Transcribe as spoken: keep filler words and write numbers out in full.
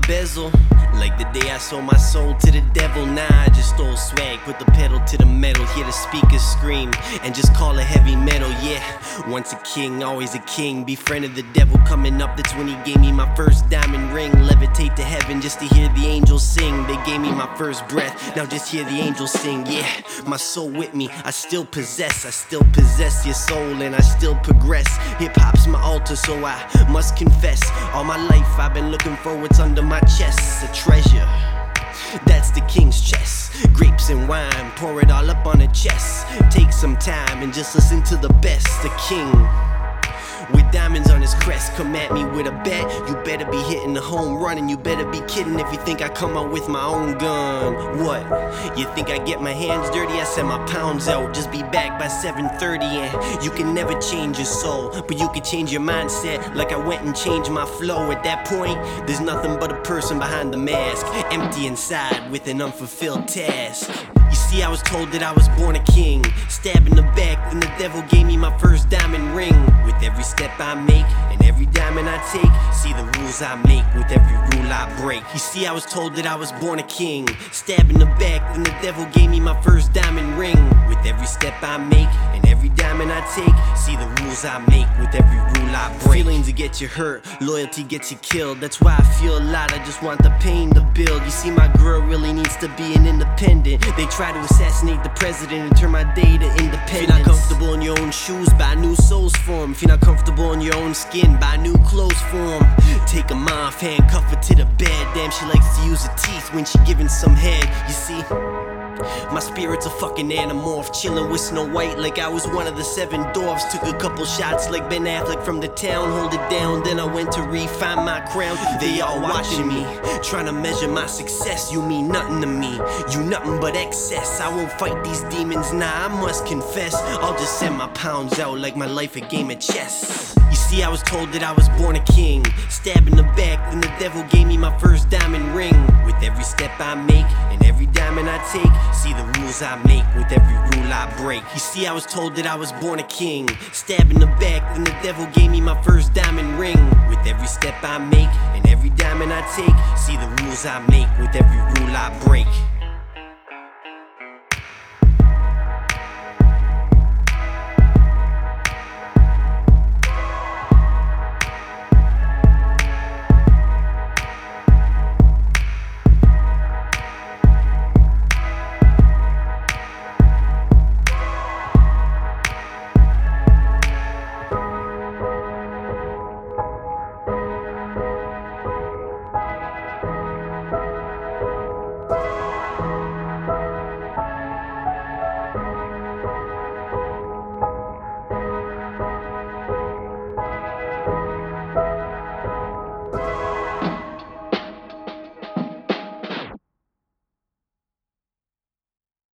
bezel. Like the day I sold my soul to the devil. Nah, I just stole swag, put the pedal to the metal. Hear the speakers scream, and just call it heavy metal, yeah. Once a king, always a king. Befriended the devil coming up, that's when he gave me my first diamond ring. Levitate to heaven just to hear the angels sing. They gave me my first breath, now just hear the angels sing, yeah. My soul with me, I still possess. I still possess your soul and I still progress. Hip-hop's my altar, so I must confess. All my life I've been looking for what's under my chest. A treasure, that's the king's chest. Grapes and wine, pour it all up on a chest. Take some time and just listen to the best. The king with diamonds on his crest, come at me with a bet. You better be hitting the home run, and you better be kidding if you think I come out with my own gun. What? You think I get my hands dirty? I send my pounds out, just be back by seven thirty. And you can never change your soul, but you can change your mindset. Like I went and changed my flow. At that point, there's nothing but a person behind the mask, empty inside with an unfulfilled task. You see, I was told that I was born a king. Stab in the back, then the devil gave me my first diamond ring. With every step I make and every diamond I take, see the rules I make with every rule I break. You see, I was told that I was born a king. Stab in the back, then the devil gave me my first diamond ring. With every step I make and every diamond I take, see the rules I make with every rule I break. Feelings that get you hurt, loyalty gets you killed. That's why I feel a lot, I just want the pain to build. You see, my girl really needs to be an independent. They try to assassinate the president and turn my day to independence. If you're not comfortable in your own shoes, buy new souls for 'em. If you're not comfortable in your own skin, buy new clothes for 'em. Take 'em off, handcuff her to the bed. Damn, she likes to use her teeth when she giving some head. You see, my spirit's a fucking anamorph, chillin' with Snow White like I was one of the seven dwarfs. Took a couple shots like Ben Affleck from The Town, hold it down, then I went to refine my crown. They all watching me, trying to measure my success. You mean nothing to me, you nothing but excess. I won't fight these demons, nah, I must confess. I'll just send my pounds out like my life a game of chess. You see, I was told that I was born a king. Stab in the back, then the devil gave me my first diamond ring. With every step I make and every diamond I take, see the rules I make with every rule I break. You see, I was told that I was born a king. Stab in the back, then the devil gave me my first diamond ring. With every step I make and every diamond I take, see the rules I make with every rule I break.